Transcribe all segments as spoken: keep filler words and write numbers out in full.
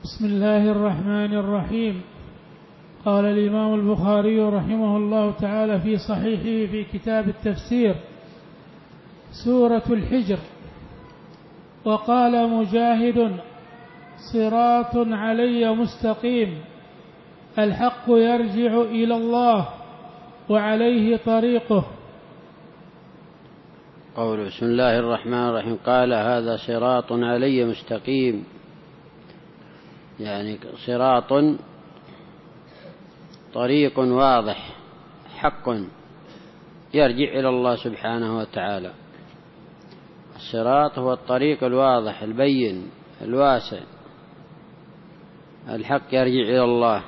بسم الله الرحمن الرحيم. قال الإمام البخاري رحمه الله تعالى في صحيحه في كتاب التفسير: سورة الحجر. وقال مجاهد: صراط علي مستقيم، الحق يرجع إلى الله وعليه طريقه. قوله بسم الله الرحمن الرحيم قال هذا صراط علي مستقيم، يعني صراط طريق واضح حق يرجع إلى الله سبحانه وتعالى. الصراط هو الطريق الواضح البين الواسع، الحق يرجع إلى الله.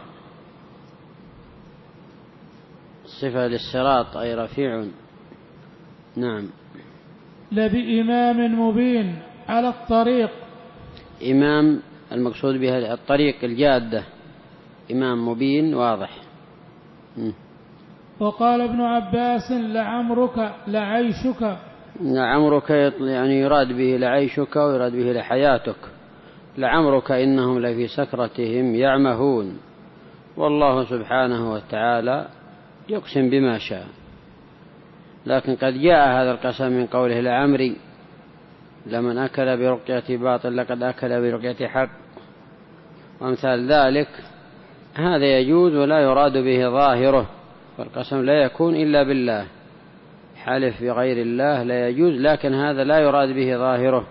صفة للصراط أي رفيع. نعم. لبإمام مبين على الطريق. إمام المقصود بها الطريق الجادة، إمام مبين واضح. م. وقال ابن عباس: لعمرك لعيشك. لعمرك يعني يراد به لعيشك ويراد به لحياتك. لعمرك إنهم لفي سكرتهم يعمهون، والله سبحانه وتعالى يقسم بما شاء. لكن قد جاء هذا القسم من قوله لعمري، لمن أكل برقية باطل لقد أكل برقية حق، وأمثال ذلك. هذا يجوز ولا يراد به ظاهره، فالقسم لا يكون إلا بالله، حلف بغير الله لا يجوز، لكن هذا لا يراد به ظاهره.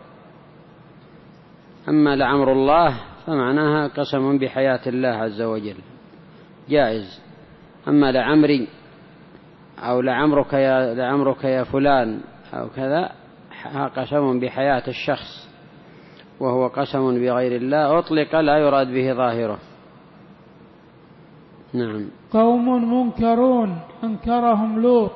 أما لعمر الله فمعناها قسم بحياة الله عز وجل جائز. أما لعمري أو لعمرك يا, لعمرك يا فلان أو كذا قسم بحياة الشخص، وهو قسم بغير الله أطلق لا يراد به ظاهره. نعم. قوم منكرون أنكرهم لوط.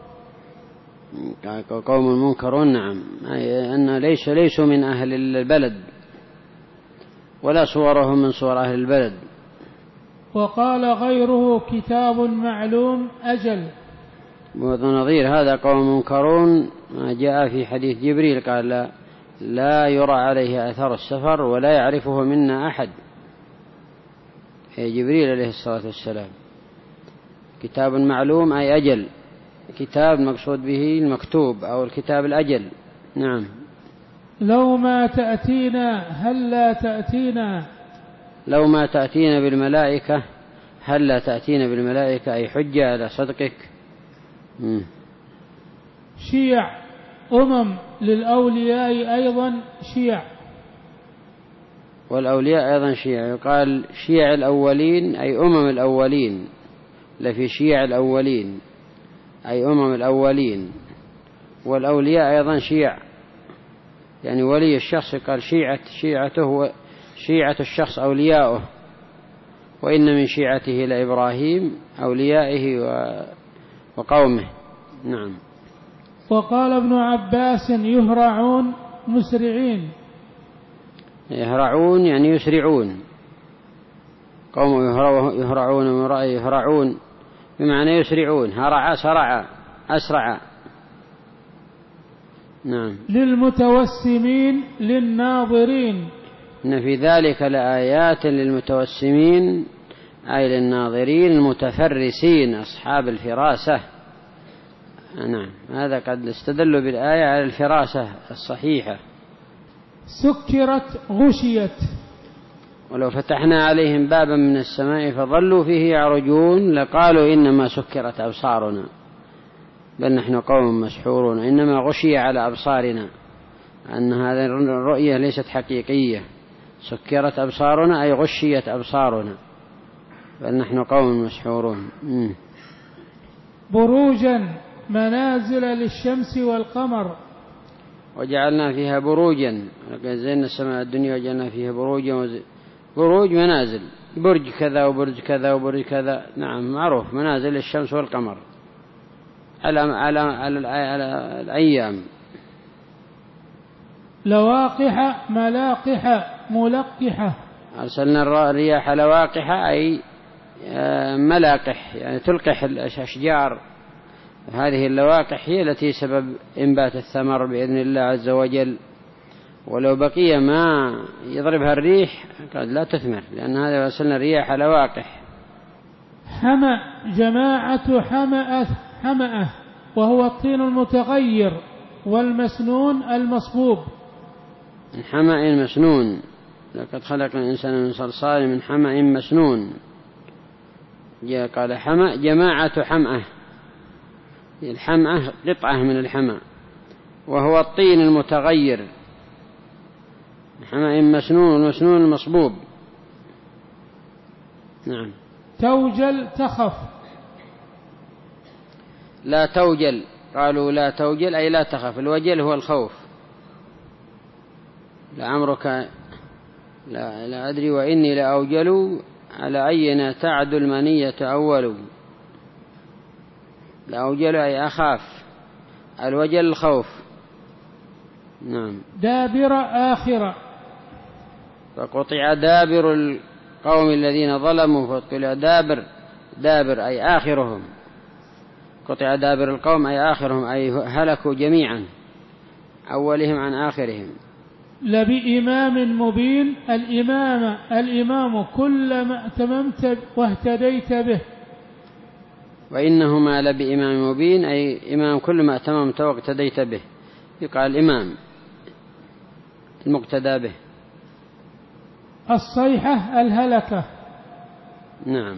قوم منكرون، نعم، أي أن ليس ليسوا من أهل البلد ولا صورهم من صور أهل البلد. وقال غيره: كتاب معلوم أجل. ونظير هذا قوم منكرون ما جاء في حديث جبريل قال لا, لا يرى عليه أثر السفر ولا يعرفه منا أحد، أي جبريل عليه الصلاة والسلام. كتاب معلوم أي أجل، كتاب مقصود به المكتوب أو الكتاب الأجل. نعم. لو ما تأتينا هل لا تأتينا. لو ما تأتينا بالملائكة هل لا تأتينا بالملائكة أي حجة على صدقك. مم. شيع أمم للأولياء أيضا شيع. والأولياء أيضا شيع، يقال شيع الأولين أي أمم الأولين، لفي شيع الأولين أي أمم الأولين. والأولياء أيضا شيع، يعني ولي الشخص قال شيعة شيعته شيعة الشخص أولياؤه، وإن من شيعته لإبراهيم أوليائه وقومه. نعم. وقال ابن عباس: يهرعون مسرعين. يهرعون يعني يسرعون، قوم يهرعون من رأي يهرعون بمعنى يسرعون، هرع سرع أسرع. نعم. للمتوسمين للناظرين. إن في ذلك لآيات للمتوسمين أي للناظرين المتفرسين أصحاب الفراسة. نعم. هذا قد استدلوا بالآية على الفراسة الصحيحة. سكرت غشيت. ولو فتحنا عليهم بابا من السماء فظلوا فيه يعرجون لقالوا إنما سكرت أبصارنا بل نحن قوم مسحورون. إنما غشي على أبصارنا، أن هذه الرؤية ليست حقيقية. سكرت أبصارنا أي غشيت أبصارنا بل نحن قوم مسحورون. م. بروجا منازل للشمس والقمر. وجعلنا فيها بروجا، زينا السماء الدنيا وجعلنا فيها بروجا وز... بروج منازل، برج كذا وبرج كذا وبرج كذا. نعم معروف منازل الشمس والقمر على على على, على الأيام. لواقح ملاقح ملقحة. أرسلنا الرياح لواقح أي ملاقح، يعني تلقح الأشجار. هذه اللواقح هي التي سبب إنبات الثمر بإذن الله عز وجل، ولو بقي ما يضربها الريح قد لا تثمر، لأن هذا وصلنا الرياح على واقح. حمأ جماعة حمأة حمأة وهو الطين المتغير، والمسنون المصبوب. من حمأ مسنون، لقد خلق الإنسان من صلصال من حمأ مسنون. قال حمأ جماعة حمأة، الحمأة قطعة من الحمأ، وهو الطين المتغير. حمأ مسنون والمسنون المصبوب. نعم. توجل تخف. لا توجل، قالوا لا توجل أي لا تخف. الوجل هو الخوف. لعمرك لا, لا أدري وإني لأوجل على أينا تعد المنية أول. لأوجل أي أخاف، الوجل الخوف. نعم. دابر آخرة. فقطع دابر القوم الذين ظلموا، فقطع دابر، دابر أي آخرهم. قطع دابر القوم أي آخرهم، أي هلكوا جميعا، أولهم عن آخرهم. لبإمام مبين. الإمام الإمام كل ما اتممت واهتديت به. وإنهما لبإمام مبين أي إمام كل ما اتممت واقتديت به، يقال الإمام المقتدى به. الصيحة الهلكة. نعم.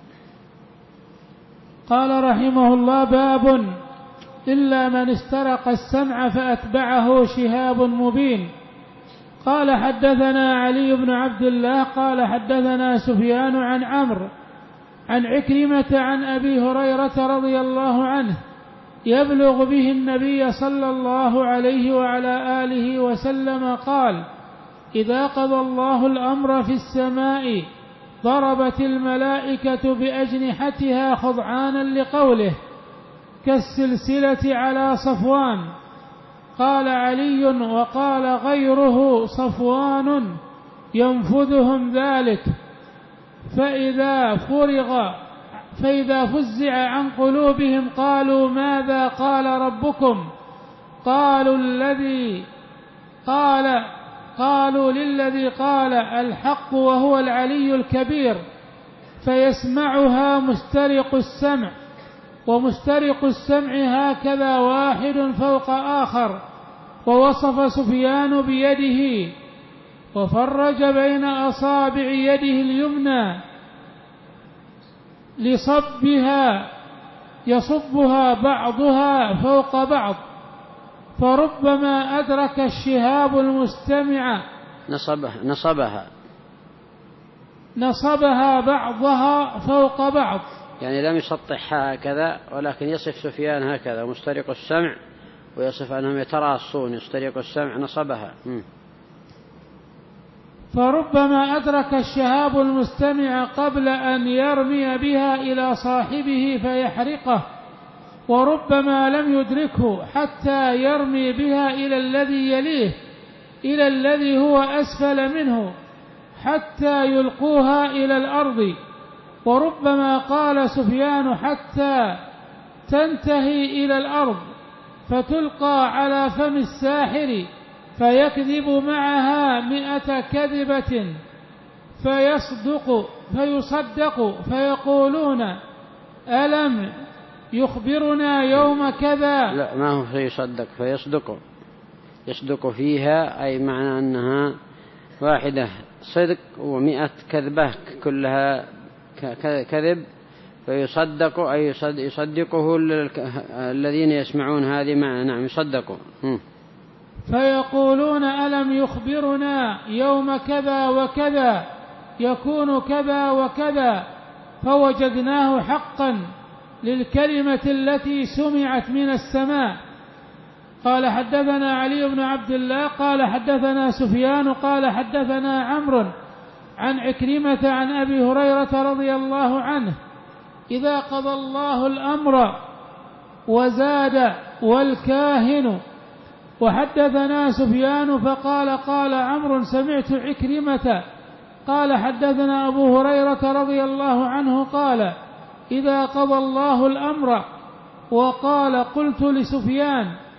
قال رحمه الله: باب إلا من استرق السمع فأتبعه شهاب مبين. قال حدثنا علي بن عبد الله قال حدثنا سفيان عن عمرو عن عكرمة عن أبي هريرة رضي الله عنه يبلغ به النبي صلى الله عليه وعلى آله وسلم قال: إذا قضى الله الأمر في السماء ضربت الملائكة بأجنحتها خضعانا لقوله كالسلسلة على صفوان. قال علي: وقال غيره صفوان ينفذهم ذلك، فإذا فرغ فإذا فزع عن قلوبهم قالوا: ماذا قال ربكم؟ قالوا الذي قال قالوا للذي قال الحق وهو العلي الكبير، فيسمعها مسترق السمع، ومسترق السمع هكذا واحد فوق آخر. ووصف سفيان بيده وفرج بين أصابع يده اليمنى لصبها يصبها بعضها فوق بعض، فربما أدرك الشهاب المستمع نصبها نصبها نصبها بعضها فوق بعض، يعني لم يسطحها هكذا، ولكن يصف سفيان هكذا مسترق السمع، ويصف أنهم يتراصون يسترق السمع نصبها. م. فربما أدرك الشهاب المستمع قبل أن يرمي بها إلى صاحبه فيحرقه، وربما لم يدركه حتى يرمي بها إلى الذي يليه، إلى الذي هو أسفل منه، حتى يلقوها إلى الأرض. وربما قال سفيان حتى تنتهي إلى الأرض فتلقى على فم الساحر فيكذب معها مئة كذبة فيصدق فيصدق فيقولون: ألم يخبرنا يوم كذا؟ لا، ما هو فيصدق، فيصدق، يصدق فيها، أي معنى أنها واحدة صدق ومئة كذبة كلها كذب، فيصدق أي يصدقه الذين يسمعون هذه معنى. نعم، يصدقوا. فيقولون: ألم يخبرنا يوم كذا وكذا يكون كذا وكذا، فوجدناه حقا للكلمة التي سمعت من السماء. قال حدثنا علي بن عبد الله قال حدثنا سفيان قال حدثنا عمرو عن عكرمة عن أبي هريرة رضي الله عنه: إذا قضى الله الأمر وزاد والكاهن. وحدثنا سفيان فقال قال عمرو: سمعت عكرمة قال حدثنا أبو هريرة رضي الله عنه قال: إذا قضى الله الأمر. وقال: قلت لسفيان: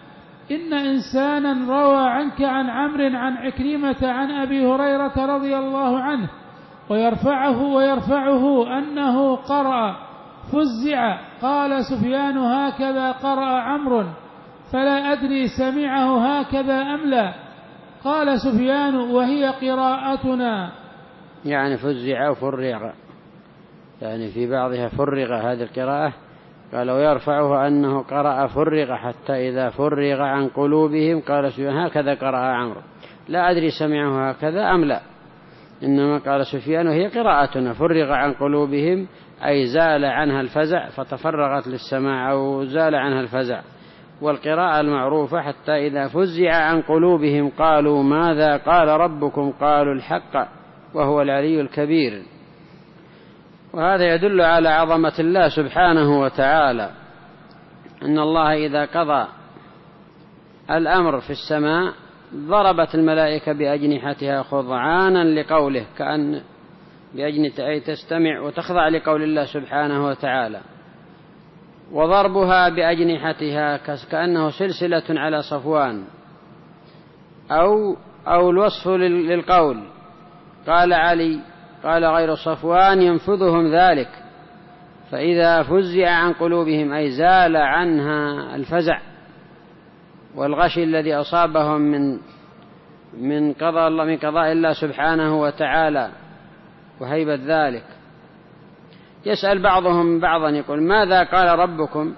إن إنسانا روى عنك عن عمرو عن عكرمة عن أبي هريرة رضي الله عنه ويرفعه ويرفعه أنه قرأ فزع. قال سفيان: هكذا قرأ عمرو، فلا أدري سمعه هكذا أم لا. قال سفيان: وهي قراءتنا. يعني فزع وفرغ، يعني في بعضها فرغ هذه القراءة. قال: ويرفعه أنه قرأ فرغ حتى إذا فرغ عن قلوبهم قال سفيان: هكذا قرأ عمرو، لا أدري سمعه هكذا أم لا. إنما قال سفيان: وهي قراءتنا، فرغ عن قلوبهم أي زال عنها الفزع فتفرغت للسماع أو زال عنها الفزع. والقراءة المعروفة: حتى إذا فزع عن قلوبهم قالوا ماذا قال ربكم قالوا الحق وهو العلي الكبير. وهذا يدل على عظمة الله سبحانه وتعالى، أن الله إذا قضى الأمر في السماء ضربت الملائكة بأجنحتها خضعانا لقوله، كأن بأجنحة أي تستمع وتخضع لقول الله سبحانه وتعالى. وضربها بأجنحتها كأنه سلسلة على صفوان، أو أو الوصف للقول. قال علي: قال غير صفوان ينفذهم ذلك. فإذا فزع عن قلوبهم أي زال عنها الفزع والغشي الذي أصابهم من من قضاء الله من قضاء الله سبحانه وتعالى وهيبة ذلك. يسأل بعضهم بعضا يقول: ماذا قال ربكم؟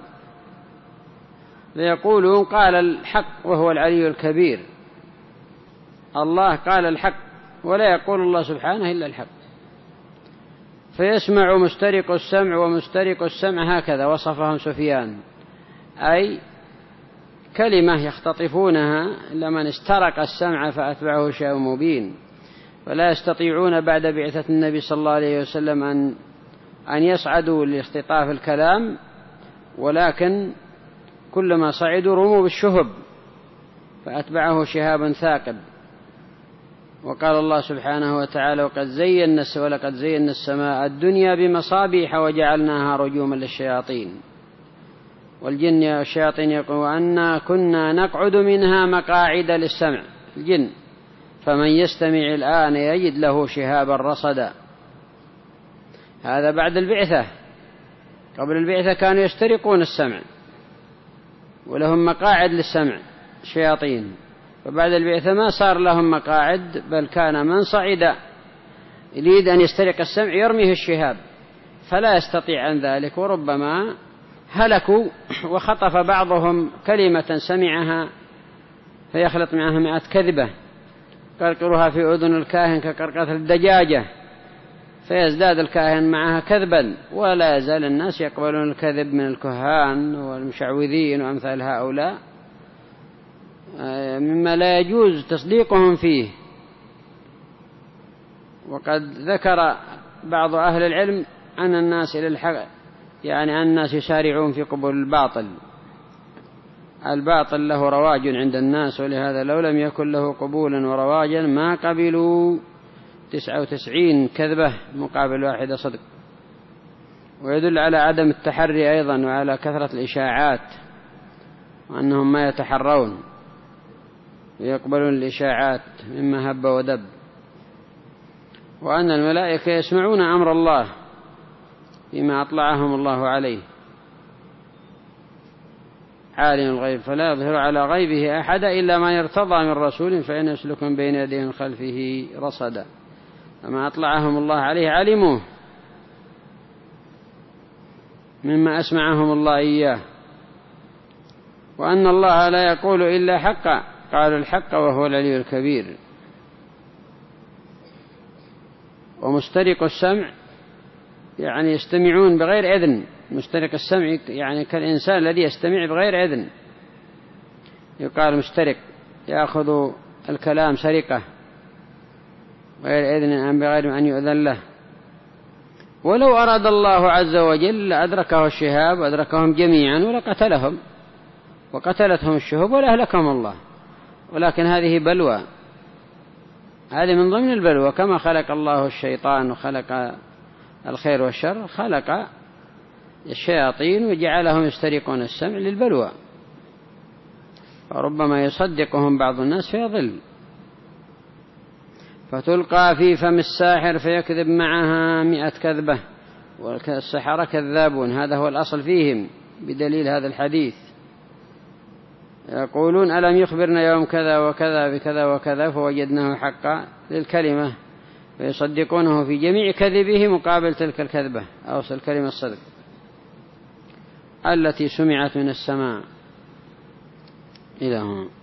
فيقولون: قال الحق وهو العلي الكبير. الله قال الحق، ولا يقول الله سبحانه إلا الحق. فيسمع مسترق السمع ومسترق السمع، هكذا وصفهم سفيان، أي كلمة يختطفونها لمن استرق السمع فأتبعه شيء مبين. فلا يستطيعون بعد بعثة النبي صلى الله عليه وسلم أن أن يصعدوا لاختطاف الكلام، ولكن كلما صعدوا رموا بالشهب فأتبعه شهاب ثاقب. وقال الله سبحانه وتعالى: وقد زينا ولقد زينا السماء الدنيا بمصابيح وجعلناها رجوما للشياطين. والجن والشياطين يقول: وأنا كنا نقعد منها مقاعد للسمع، الجن، فمن يستمع الآن يجد له شهابا رصدا. هذا بعد البعثة. قبل البعثة كانوا يسترقون السمع ولهم مقاعد للسمع شياطين، فبعد البعثة ما صار لهم مقاعد، بل كان من صعد يريد أن يسترق السمع يرميه الشهاب فلا يستطيع عن ذلك، وربما هلكوا وخطف بعضهم كلمة سمعها فيخلط معها مئة كذبة قرقرها في أذن الكاهن كقرقرة الدجاجة، فيزداد الكاهن معها كذبا. ولا يزال الناس يقبلون الكذب من الكهان والمشعوذين وأمثال هؤلاء مما لا يجوز تصديقهم فيه. وقد ذكر بعض أهل العلم أن الناس إلى الحق، يعني أن الناس يسارعون في قبول الباطل. الباطل له رواج عند الناس، ولهذا لو لم يكن له قبولا ورواجا ما قبلوا تسعة وتسعين كذبة مقابل واحدة صدق. ويدل على عدم التحري أيضا وعلى كثرة الإشاعات، وأنهم ما يتحرون ويقبلون الإشاعات مما هب ودب. وأن الملائكة يسمعون أمر الله فيما أطلعهم الله عليه، عالم الغيب فلا يظهر على غيبه أحد إلا ما يرتضى من رسول فإن يسلك من بين يديه من خلفه رصدا. فما أطلعهم الله عليه علموه مما أسمعهم الله إياه. وأن الله لا يقول إلا حقا، قالوا الحق وهو العلي الكبير. ومسترق السمع يعني يستمعون بغير إذن. مسترق السمع يعني كالإنسان الذي يستمع بغير إذن، يقال مسترق، يأخذ الكلام سرقة غير إذن أم بغير أن يؤذن له. ولو أراد الله عز وجل لأدركه الشهاب وأدركهم جميعا ولقتلهم وقتلتهم الشهب ولأهلكهم الله. ولكن هذه بلوى، هذه من ضمن البلوى. كما خلق الله الشيطان وخلق الخير والشر، خلق الشياطين وجعلهم يسترقون السمع للبلوى. فربما يصدقهم بعض الناس فيضل، فتلقى في فم الساحر فيكذب معها مئة كذبة، والسحرة كذابون، هذا هو الأصل فيهم بدليل هذا الحديث. يقولون ألم يخبرنا يوم كذا وكذا بكذا وكذا فوجدناه حقا للكلمة، فيصدقونه في جميع كذبه مقابل تلك الكذبة أو الكلمة الصدق التي سمعت من السماء. إلى هنا.